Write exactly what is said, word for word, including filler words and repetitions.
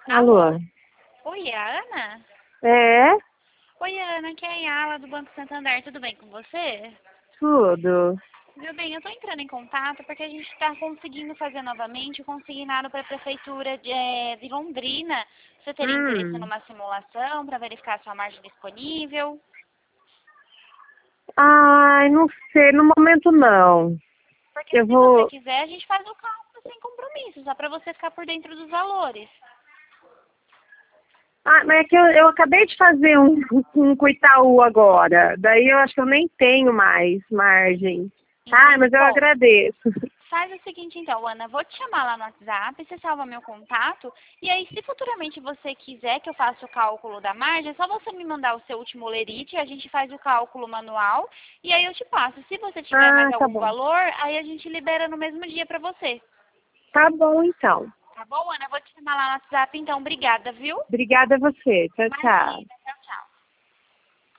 Alô? Oi, é a Ana? É? Oi, Ana, aqui é a Yala do Banco Santander, tudo bem com você? Tudo. Meu bem, eu estou entrando em contato porque a gente está conseguindo fazer novamente o consignado para a Prefeitura de, eh, de Londrina. Você teria interesse Hum. numa simulação para verificar a sua margem disponível? Ai, não sei, no momento não. Porque Eu se você vou. quiser, a gente faz o cálculo sem compromisso, só para você ficar por dentro dos valores. Ah, mas é que eu, eu acabei de fazer um, um com o Itaú agora. Daí eu acho que eu nem tenho mais margem. Ah, Entende? mas eu Bom, agradeço. faz o seguinte então, Ana, vou te chamar lá no WhatsApp, você salva meu contato, e aí se futuramente você quiser que eu faça o cálculo da margem, é só você me mandar o seu último lerite, a gente faz o cálculo manual, e aí eu te passo. Se você tiver mais Ah, tá algum bom. valor, aí a gente libera no mesmo dia pra você. Tá bom então. Tá bom, Ana? Eu vou te chamar lá no WhatsApp, então. Obrigada, viu? Obrigada a você. Tchau, tchau. Imagina.